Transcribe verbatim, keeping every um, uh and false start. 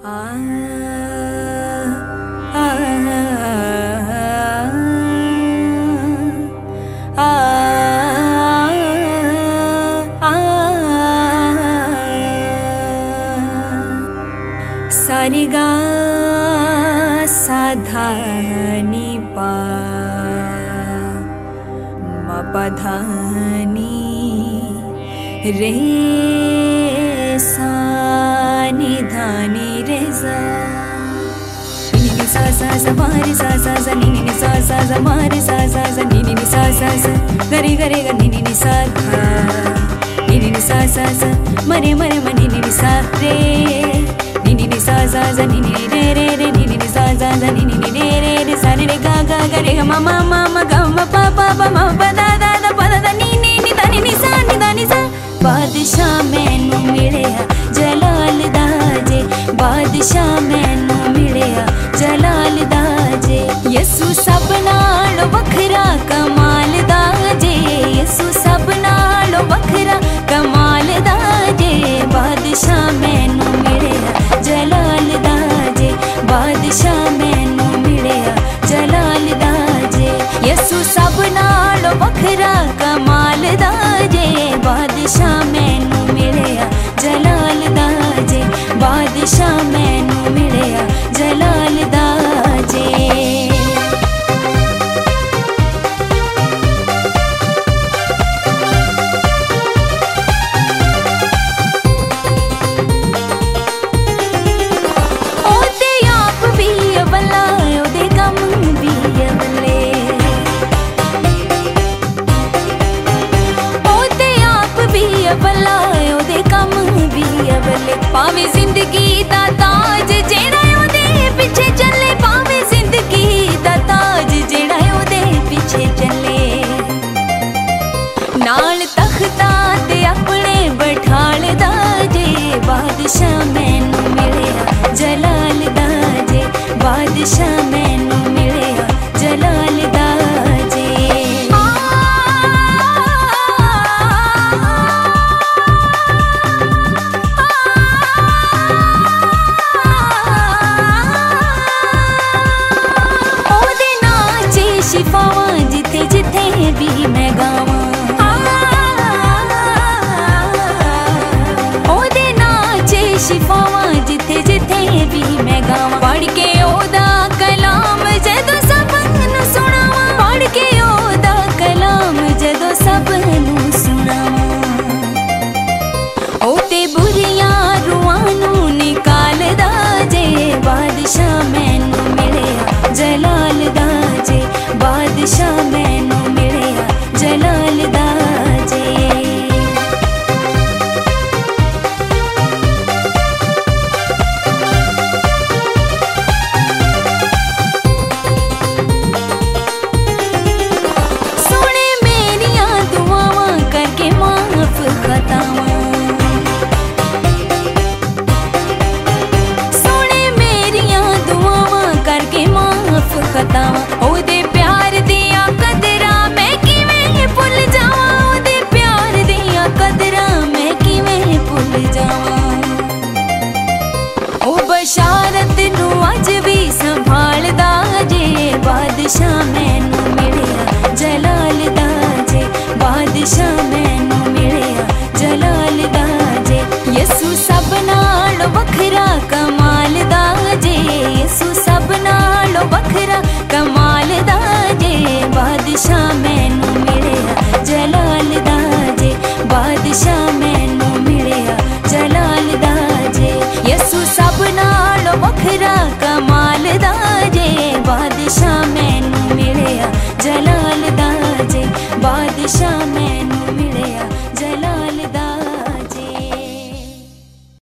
सारे गा साधा नि पा म प धा नि रे सा नि धा नि रे सा नि नि सा सा सा मा रे सा सा सा नि नि सा सा सा मा रे सा सा सा नि नि सा सा सा ग रे ग रे ग नि नि सा धा नि नि सा सा सा म रे म रे म नि नि सा रे ni ni sa sa sa ni ni re re re ni ni sa sa sa ni ni re re re sa re ga ga ga re ma ma ma ma ga ma pa pa pa ma pa da da da pa da ni ni ni da ni ni sa ni da ni sa बादशाह मैनू मिलिया जलाल दा जे बादशाह मैनू मिलिया जलाल दा जे यसू सब नालों वखरा कमाल दा जे यसू सब नालों वखरा कमाल दा जे बादशाह मैनू मिलिया जलाल दा जे बादशाह मैनू मिलिया जलाल दा जे यसू सब नालों वखरा कमाल दा जे बादशाह मैनू मिलिया जलाल दा जे बादशाह मैनू मिलिया जलाल दा जे पावे जिंदगी दा ताज जेड़ा ओदे पिछे चले पावे जिंदगी दा ताज जेड़ा ओदे पिछे चले नाल तख्ता ते अपने बैठाल दा जे बादशाह मैनू मिलिया जलाल दा जे बादशाह मैनू मिलिया जलाल दा जे शिफावां जिथे जिथे भी मैं गावां ओदे नाचे शिफावां जिथे जिथे भी मैं गावां पढ़ के ओदा कलाम जदों सबनूं सुणावां पढ़ के ओदा कलाम जदों सबनूं सुणावां ओ ते बुरियां रूहां नूं निकालदा जे बादशाह मैनू मिलिया जलाल दा जे बादशाह मैनू मिलिया जलाल दा जे सुने मेरियां दुआवां करके माफ खतावां सुने मेरियां दुआवां करके माफ खतावां ओदे प्यार दिया कदरा मैं किवें भुल जावां ओदे प्यार दिया कदरा मैं किवें भुल जावां ओ बशारत नू अज भी संभालदा जे बादशाह मैनू मिलिया जलाल दा जे बादशाह मैनू मिलिया जलाल दा जे यसू सब नालों वखरा कमाल दा जे यसू सब नालों वखरा कमाल दा जे बादशाह मैनू मिलिया जलाल दा जे बादशाह मैनू मिलिया जलाल दा जे यसू सब नालों वखरा कमाल दा जे बादशाह मैनू मिलिया जलाल दा जे बादशाह मैनू